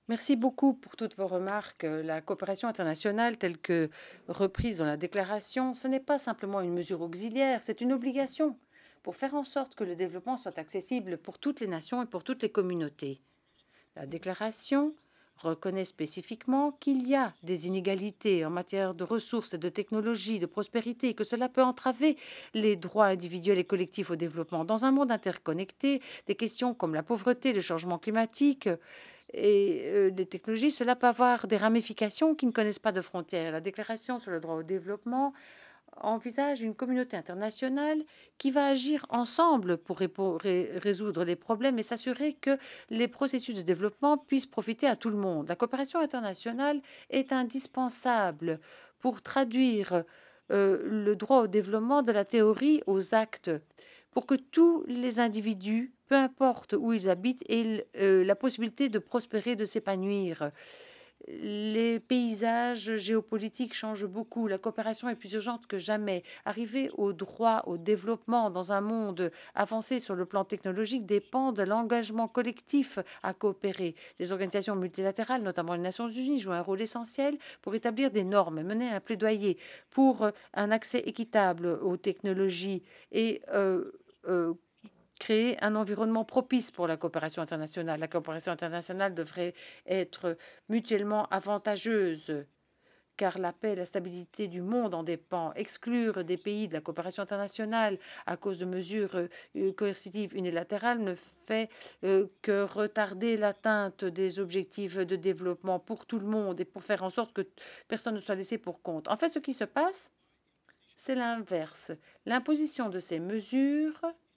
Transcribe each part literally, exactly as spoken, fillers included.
Merci beaucoup pour toutes vos remarques. Euh, La coopération internationale, telle que reprise dans la déclaration, ce n'est pas simplement une mesure auxiliaire, c'est une obligation pour faire en sorte que le développement soit accessible pour toutes les nations et pour toutes les communautés. La déclaration reconnaît spécifiquement qu'il y a des inégalités en matière de ressources et de technologies, de prospérité, et que cela peut entraver les droits individuels et collectifs au développement. Dans un monde interconnecté, des questions comme la pauvreté, le changement climatique et euh, des technologies, cela peut avoir des ramifications qui ne connaissent pas de frontières. La déclaration sur le droit au développement envisage une communauté internationale qui va agir ensemble pour résoudre les problèmes et s'assurer que les processus de développement puissent profiter à tout le monde. La coopération internationale est indispensable pour traduire euh, le droit au développement de la théorie aux actes, pour que tous les individus, peu importe où ils habitent, aient euh, la possibilité de prospérer, de s'épanouir. Les paysages géopolitiques changent beaucoup. La coopération est plus urgente que jamais. Arriver au droit au développement dans un monde avancé sur le plan technologique dépend de l'engagement collectif à coopérer. Les organisations multilatérales, notamment les Nations Unies, jouent un rôle essentiel pour établir des normes, mener un plaidoyer pour un accès équitable aux technologies et euh, euh, créer un environnement propice pour la coopération internationale. La coopération internationale devrait être mutuellement avantageuse car la paix et la stabilité du monde en dépendent. Exclure des pays de la coopération internationale à cause de mesures euh, coercitives unilatérales ne fait euh, que retarder l'atteinte des objectifs de développement pour tout le monde et pour faire en sorte que personne ne soit laissé pour compte. En fait, ce qui se passe, c'est l'inverse. L'imposition de ces mesures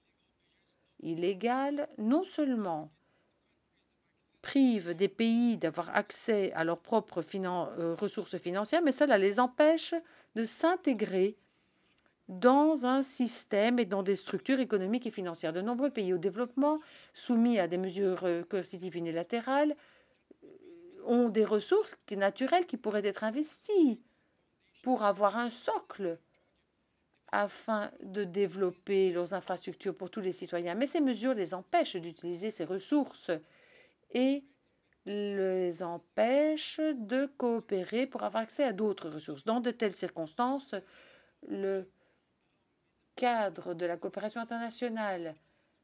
illégales non seulement prive des pays d'avoir accès à leurs propres finan euh, ressources financières, mais cela les empêche de s'intégrer dans un système et dans des structures économiques et financières. De nombreux pays au développement, soumis à des mesures euh, coercitives unilatérales, ont des ressources naturelles qui pourraient être investies pour avoir un socle afin de développer leurs infrastructures pour tous les citoyens. Mais ces mesures les empêchent d'utiliser ces ressources et les empêche de coopérer pour avoir accès à d'autres ressources. Dans de telles circonstances, le cadre de la coopération internationale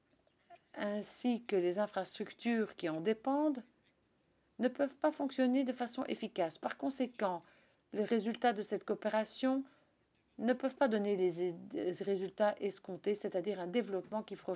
ainsi que les infrastructures qui en dépendent ne peuvent pas fonctionner de façon efficace. Par conséquent, les résultats de cette coopération ne peuvent pas donner les résultats escomptés, c'est-à-dire un développement qui